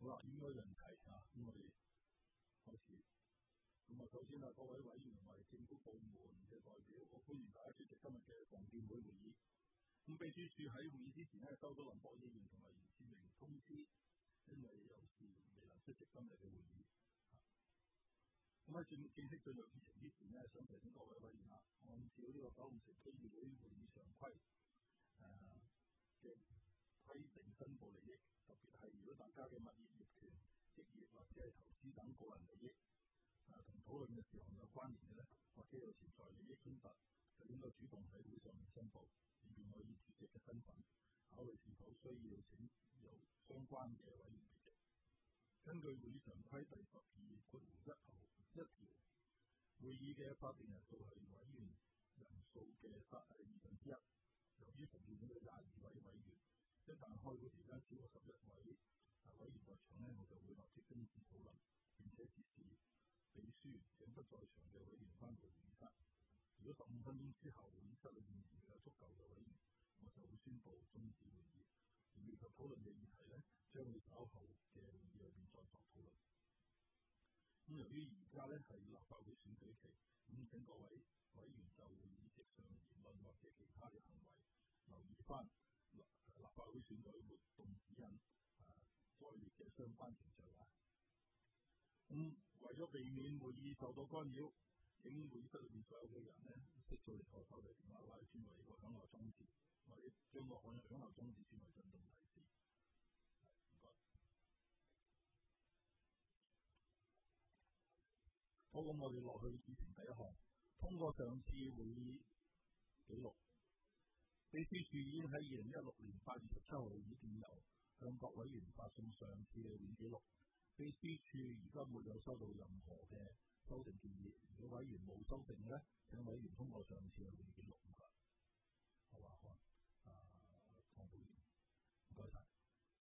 啦，應該有人提嚇，咁我哋開始。咁啊，首先啊，各位委員為政府部門嘅代表，我歡迎大家出席今日嘅房建會會議。咁秘書處喺會議之前咧，收到林博議員同埋袁志明通知，因為有事未能出席今日嘅會議。咁喺正式進入議程之前咧，想提醒各位委員啊，按照呢個九龍城區議會會議常規嘅規定申報利益，特別係如果大家嘅物業業權、職業或者係投資等個人利益同討論嘅時候有關聯嘅咧，或者有潛在利益衝突，就應該主動喺會上面申報，以便我以主席嘅身份考慮是否需要請由相關嘅委員出席。根據會議常規第12(1)條，會議嘅法定人數係委員人數嘅1/2。由於同意咗22位委員，一旦開會期間超過11位委員在場咧，我就會立即終止討論，並且指示秘書請不在場嘅委員返回會議室。如果15分鐘之後會議室裏面仍有足夠嘅委員，我就會宣布終止會議。而未及討論嘅議題咧，將會稍後嘅會議裏邊再作討論。咁由於而家咧係立法會選舉期，咁請各位委員就會議席上言論或者其他嘅行為留意翻立法會選舉活動指引在列嘅相關程序啊。咁為咗避免會議受到干擾，請會議室裏邊所有嘅人咧熄咗你手提電話或者轉為個響鬧裝置，或者將個響鬧裝置轉為震動提示。唔該。好，咁我哋落去議程第一項，通過上次會議記錄。秘書處已經喺2016年8月17號已經由向各委員發送上次嘅會議記錄。秘書處而家沒有收到任何嘅修訂建議，如果委員冇修訂嘅咧，請委員通過上次嘅會議記錄。